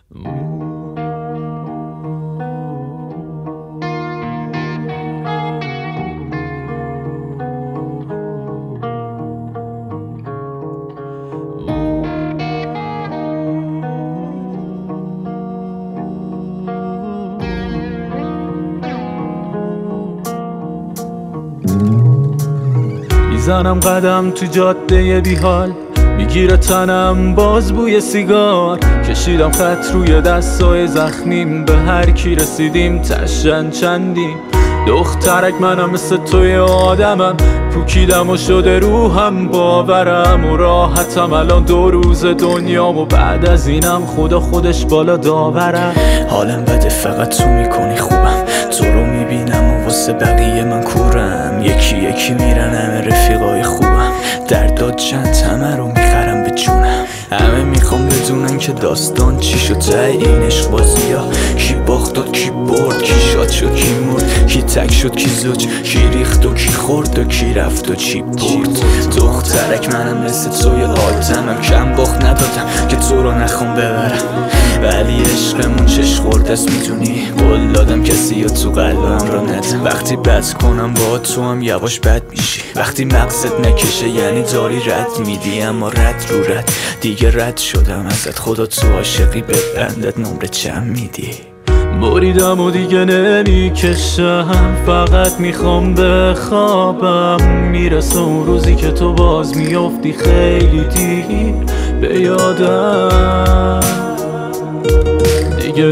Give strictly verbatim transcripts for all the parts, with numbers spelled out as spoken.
میزنم قدم تو جاده بیحال، میگیره تنم باز بوی سیگار. کشیدم خط روی دستای زخمیم، به هر کی رسیدیم تشن چندیم. دخترک منم مثل توی آدمم، پوکیدم و شده روحم باورم و راحتم الان دو روز دنیام و بعد از اینم خدا خودش بالا داورم. حالم بده فقط تو میکنی خوبم، تو رو میبینم و واسه بقیه من کورم. یکی یکی میرن همه رفیقای خوبم، درداد چند همه رو میخرم به جونم. همه میخوام بدونن که داستان چی شد ته این عشق بازی ها. کی باخت و کی برد، کی شاد شد کی مرد، کی تک شد کی زوج، کی ریخت و کی خورد و کی رفت و چی برد. دخترک منم مثل توی آدمم، کم باخت ندادم که تو رو نخوام ببرم. ولی عشقمون چش خورد است میدونی، قول دادم کسی یا تو قلبم رو ندم. وقتی بد کنم با تو هم یواش بد میشی، وقتی مقصد نکشه یعنی داری رد میدی. اما رد رو رد دیگه رد شدم ازت، خدا تو عاشقی به بندت نمره چند میدی. بریدم و دیگه نمیکشم، فقط میخوام بخوابم. میرسه اون روزی که تو باز میافتی خیلی دیر به یادم. دیگه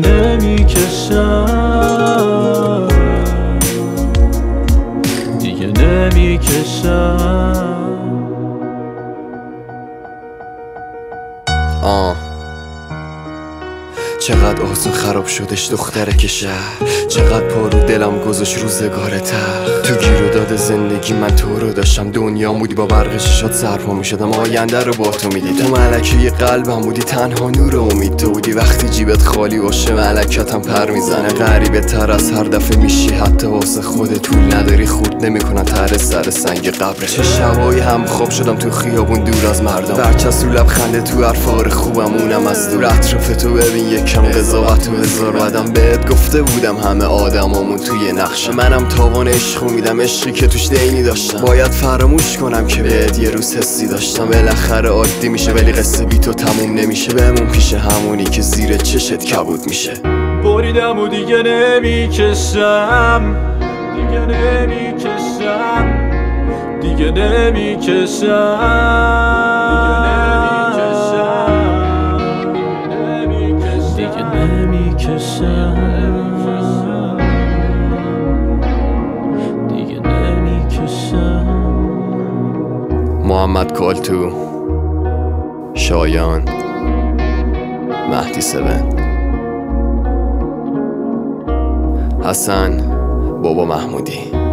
نمیکشم، دیگه نمیکشم. آه چقدر آسون خراب شدش دختره که شهر، چقدر پا رو دلم گذاشت روزگار تر. تو گیر و داد زندگی من تو رو داشتم، دنیا بودی با برق ششات سرپا میشدم، آینده رو با تو میدیدم. تو ملکه قلبم بودی، تنها نور و امید تو بودی. وقتی جیبت خالی باشه ملکتم پر میزنه، غریبه تر از هر دفعه میشی. حتی واسه خودت طول نداری، خورد نمیکنن تر سر سنگ قبره. چه شبایی هم خواب شدم تو خیابون دور از مردم، برچسب رو لبخنده تو حرفار خوبم اونم از دور. اطراف تو ببین یکم قضاوت و هزار بدم، بهت گفته بودم همه آدمامون توی نقشه. منم تاوان عشقو میدم، عشقی که توش دینی داشتم. باید فراموش کنم که بهت یه روز حسی داشتم. بالاخره عادی میشه ولی قصه بی تو تموم نمیشه. بمون پیش همونی که زیر چشت کبود میشه. بریدم و دیگه نمیکشم، دیگه نمیکشم، دیگه نمیکشم. دیگه نمیکشم. محمد کالتو، شایان، مهدی سون، حسن، بابا محمودی.